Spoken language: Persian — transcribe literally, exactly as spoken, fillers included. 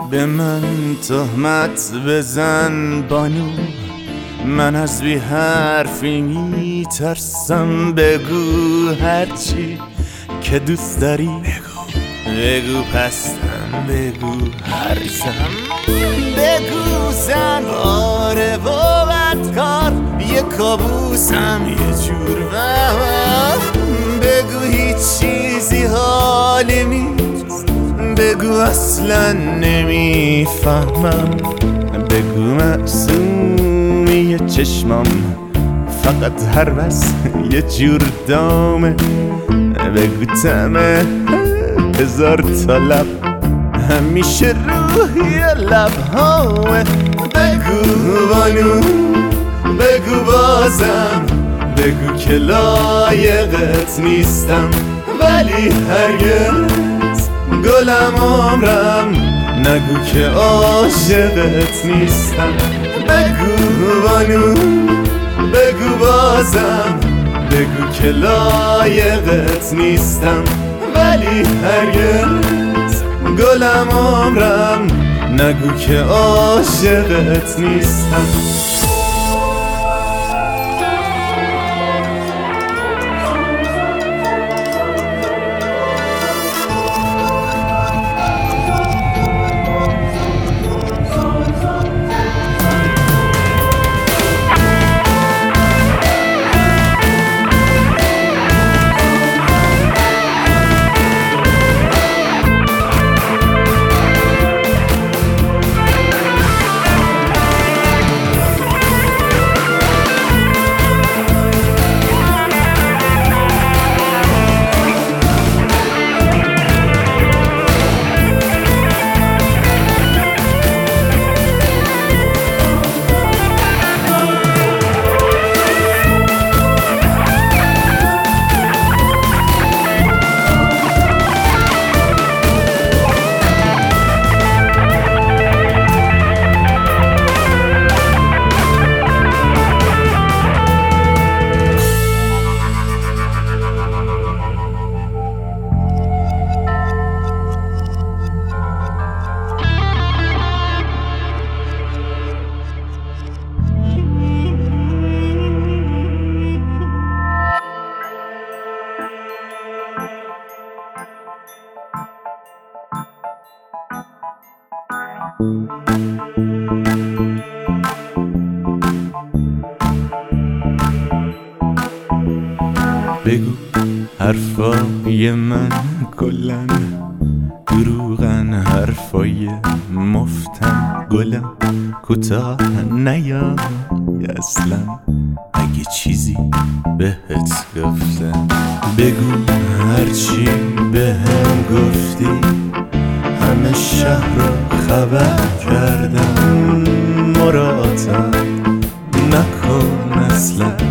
به من تهمت بزن بانو، من از بی حرفی میترسم. بگو هرچی که دوست داری بگو، بگو پستم، بگو هرزم، بگو زن آره و بدکار، یه کابوسم یه جور وهم. بگو هیچ چیزی حالی نیست، بگو اصلا نمیفهمم. بگو معصومی چشمام فقط هر بس یه جور دامه. بگو طعمه هزار تا لب همیشه روی لبهامه. بگو بانو، بگو بازم، بگو که لایقت نیستم، ولی هرگز گلم عمرم نگو که عاشقت نیستم. بگو بانو، بگو بازم، بگو که لایقت نیستم، ولی هرگز گلم عمرم نگو که عاشقت نیستم. بگو حرفای من کلن دروغن، حرفای مفتن گلم کوتاه نیا اصلا اگه چیزی بهت گفتم. بگو هرچی بهم گفتی همه شهر رو خبر کردم. مراتب نکن اصلا